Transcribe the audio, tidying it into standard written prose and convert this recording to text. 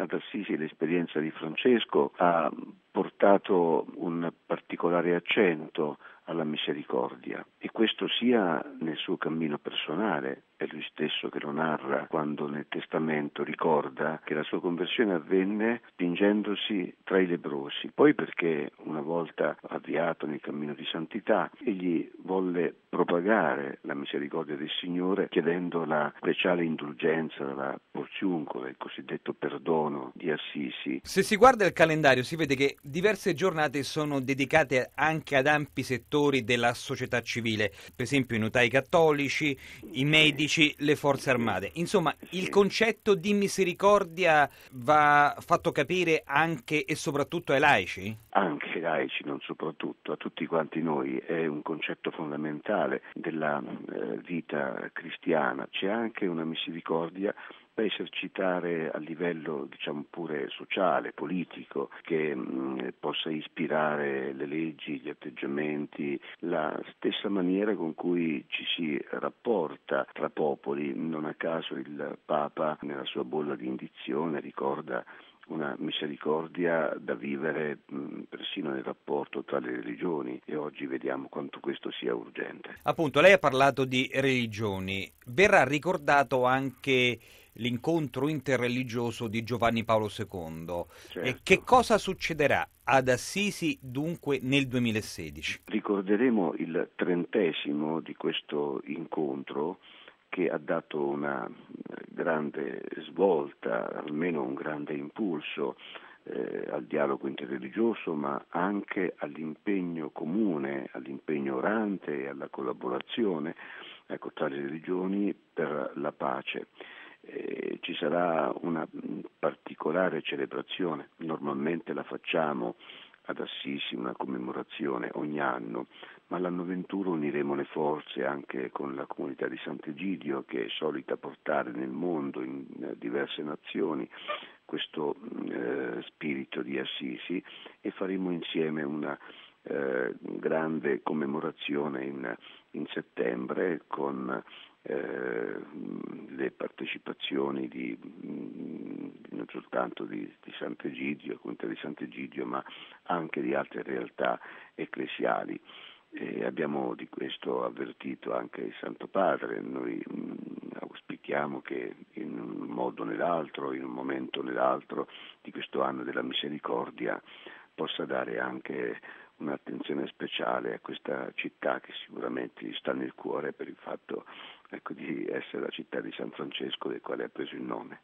ad Assisi l'esperienza di Francesco ha portato un particolare accento alla misericordia, e questo sia nel suo cammino personale. È lui stesso che lo narra quando nel testamento ricorda che la sua conversione avvenne spingendosi tra i leprosi, poi perché una volta avviato nel cammino di santità egli volle propagare la misericordia del Signore chiedendo la speciale indulgenza, la porziuncola, il cosiddetto perdono di Assisi. Se si guarda il calendario si vede che diverse giornate sono dedicate anche ad ampi settori della società civile, per esempio i notai cattolici, i medici, le forze armate. Insomma, il concetto di misericordia va fatto capire anche e soprattutto ai laici? Anche ai laici, non soprattutto, a tutti quanti noi. È un concetto fondamentale della vita cristiana. C'è anche una misericordia da esercitare a livello, diciamo pure sociale, politico, che possa ispirare le leggi, gli atteggiamenti, la stessa maniera con cui ci si rapporta tra popoli. Non a caso il Papa nella sua bolla di indizione ricorda una misericordia da vivere persino nel rapporto tra le religioni, e oggi vediamo quanto questo sia urgente. Appunto, lei ha parlato di religioni. Verrà ricordato anche l'incontro interreligioso di Giovanni Paolo II. Certo. E che cosa succederà ad Assisi dunque nel 2016? Ricorderemo il 30° di questo incontro, che ha dato una grande svolta, almeno un grande impulso al dialogo interreligioso, ma anche all'impegno comune, all'impegno orante e alla collaborazione tra le religioni per la pace. Ci sarà una particolare celebrazione, normalmente la facciamo ad Assisi, una commemorazione ogni anno, ma l'anno 21 uniremo le forze anche con la comunità di Sant'Egidio, che è solita portare nel mondo, in diverse nazioni, questo spirito di Assisi, e faremo insieme una grande commemorazione in settembre con le partecipazioni non soltanto di Sant'Egidio, comunità di Sant'Egidio, ma anche di altre realtà ecclesiali. Abbiamo di questo avvertito anche il Santo Padre. Noi auspichiamo che in un modo o nell'altro, in un momento o nell'altro di questo anno della misericordia, possa dare anche un'attenzione speciale a questa città che sicuramente gli sta nel cuore per il fatto di essere la città di San Francesco, del quale ha preso il nome.